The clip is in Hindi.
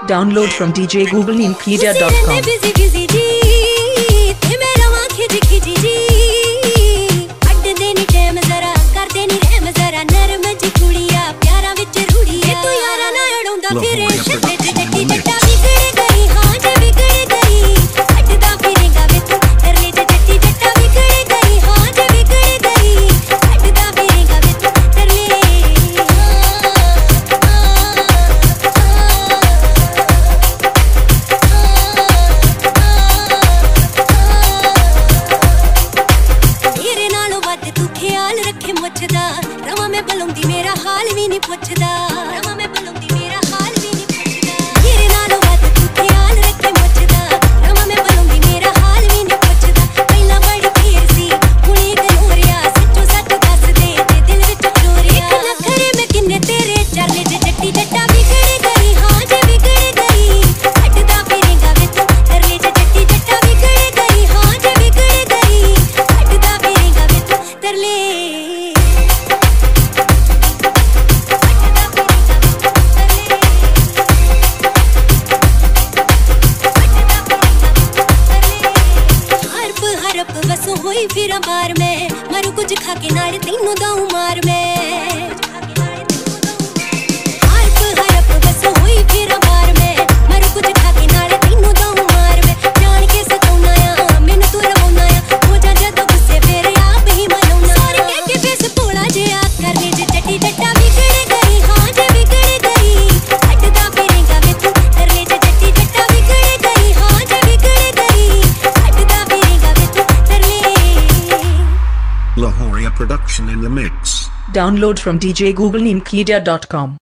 Download from djgooglemedia.com. रवा मैं बलूंदी मेरा हाल भी नहीं पुछदा रवा मैं बलूंदी मेरा हाल भी नहीं पुछदा तेरे नालों बात तू ख्याल रखे मुझदा रवा मैं बलूंदी मेरा हाल भी नहीं पुछदा पहला बड़ी देर सी हुणे गलोरिया सच्चो सच दस दे ते दिल विच चोरिया एक नखरे में किन्ने तेरे चरले जे जट्टी जट्टा बिगड़ गई हां जे बिगड़ गई हटदा फिरेगा वे तू तरले जे जट्टी जट्टा बिगड़ गई हां जे बिगड़ गई हटदा फिरेगा वे तू तरले होई फिर बार में मरु कुछ खा के नाल तीनों दाऊ मार में हरप हरप बस होई फिर बार में मरु कुछ खा के नाल तीनों दाऊ मार में जान के सताउना आ मैनू तू रवाउना आ हो जा जद गुस्से फिर आप ही मनाउना सारे कह के फेस भोला जे आ करने जे जट्टी जट्टा बिगड़ गई हां जे बिगड़ गई हटदा फिरेगा वे तू करने जे जट्टी जट्टा बिगड़ गई हां जे बिगड़ गई हटदा फिरेगा वे तू Lahoria production in the mix. Download from djgooglemedia.com.